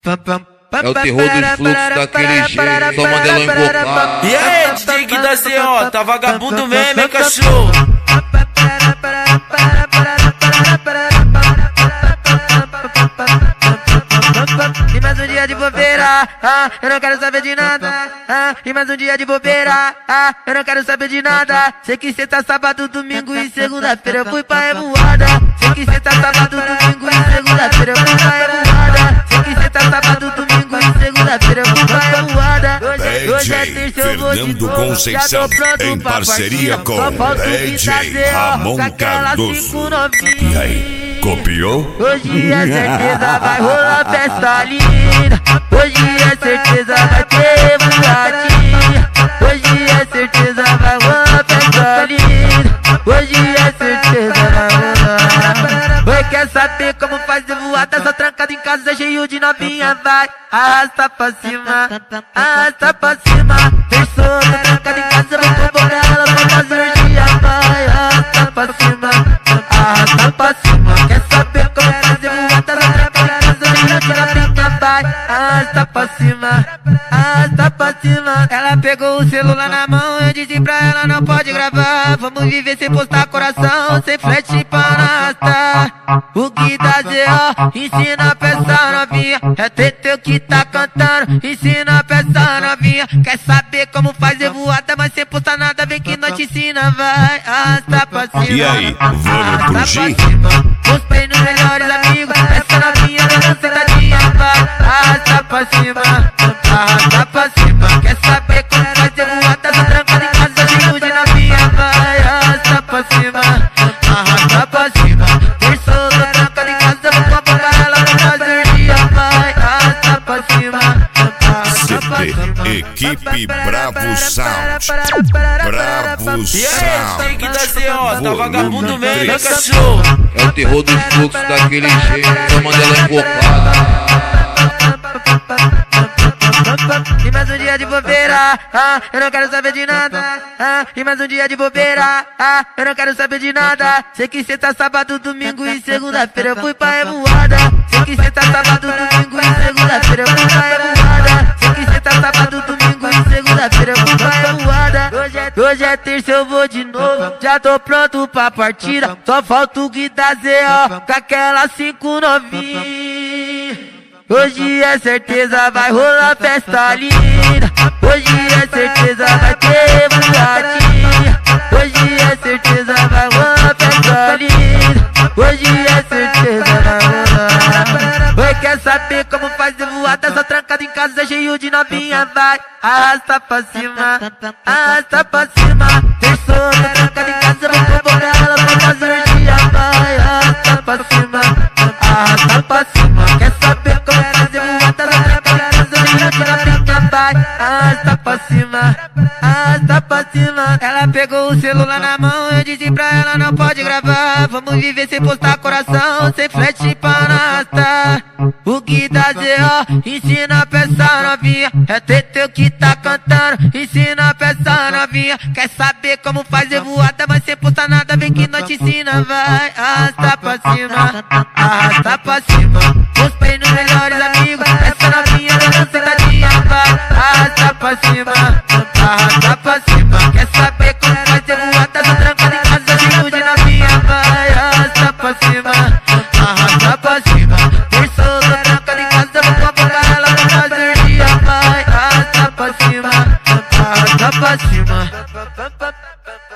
É o terror dos fluxos daquele jeito, só manda ela invocar. E aí, DJ que da CO, tá vagabundo mesmo, hein, cachorro? E mais um dia de bobeira, eu não quero saber de nada. E mais um dia de bobeira, eu não quero saber de nada. Sei que cê tá sábado, domingo e segunda-feira eu fui pra revoada. Sei que cê tá sábado, domingo e segunda-feira eu fui pra revoada. Sei que cê tá sábado, domingo e segunda-feira eu fui pra revoada. Hoje é terça, eu vou de novo, já tô pronto em pra parceria partir. com Só falta o DJ Ramon Cardoso. E aí, copiou? Hoje é certeza vai rolar festa linda. Hoje é certeza vai ter boatinha. Hoje é certeza vai rolar festa linda. Hoje é certeza vai rolar. Oi, quer saber como fazer voada? Só trancado em casa, cheio de novinha. Vai, arrasta pra cima, arrasta pra cima. Terçou, tô trancado em casa, vou convocar ela pra fazer dia. Vai, arrasta pra cima, arrasta pra cima. Quer saber como fazer voada? Só trancado em casa, cheio de novinha. Vai, arrasta pra cima, arrasta pra cima. Ela pegou o celular na mão, eu disse pra ela não pode gravar. Vamos viver sem postar coração, sem flash pra arrastar. O que dá ZO, ensina pra essa novinha. É Teteu que tá cantando, ensina pra essa novinha. Quer saber como fazer voada, mas sem postar nada, vem que nós te ensina. Vai, arrasta pra cima. E aí, vamos pro G? Mostrei nos melhores amigos, essa novinha dando sentadinha. Vai, arrasta pra cima, arrasta pra cima. Quer saber como fazer voada, só trancada em casa, cheio de novinha. Vai, arrasta pra cima, arrasta pra cima. Terçou, tô trancada em casa, vou convocar ela pra fazer dia. Vai, arrasta pra cima, arrasta pra cima. Equipe Bravo Sound. Bravo E aí, DJ que da Sound. CO, tá vagabundo mesmo, hein, 3. cachorro? É o terror dos fluxos daquele jeito, só manda ela invocar. E mais um dia de bobeira, eu não quero saber de nada. E mais um dia de bobeira, eu não quero saber de nada. Sei que cê tá sábado, domingo e segunda-feira eu fui pra revoada. Sei que cê tá sábado, domingo e segunda-feira eu fui pra revoada. Sei que cê tá sábado, domingo e segunda-feira eu fui pra revoada. Hoje é terça, eu vou de novo, já tô pronto pra partida. Só falta o que dá ZO, com aquela 5 novinha. Hoje é certeza vai rolar festa linda. Hoje é certeza vai ter boatinha. Hoje é certeza vai rolar festa linda. Hoje é certeza vai rolar. Oi, quer saber como fazer voada? Só trancado em casa, cheio de novinha. Vai, arrasta pra cima, arrasta pra cima. Terçou, tô trancado em casa, vou convocar ela pra fazer dia. Vai, arrasta pra cima, arrasta pra cima. Quer saber como fazer voada? Só trancado em casa, cheio de novinha. Vai, arrasta pra cima, arrasta pra cima. Ela pegou o celular na mão, eu disse pra ela não pode gravar. Vamos viver sem postar coração, sem flash pra arrastar. O que dá ZO, ensina pra essa novinha. É Teteu que tá cantando, ensina pra essa novinha. Quer saber como fazer voada, mas sem postar nada, vem que nós te ensina. Vai, arrasta pra cima, arrasta pra cima. Mostrei nos melhores amigos, essa novinha dando sentadinha. Vai, arrasta pra cima, arrasta pra cima. Quer saber como fazer voada, só trancada em casa, cheio de novinha. Vai, arrasta pra cima, arrasta pra cima. Terçou, tô trancada em casa, vou convocar ela pra fazer dia. Vai, arrasta pra cima, arrasta pra cima.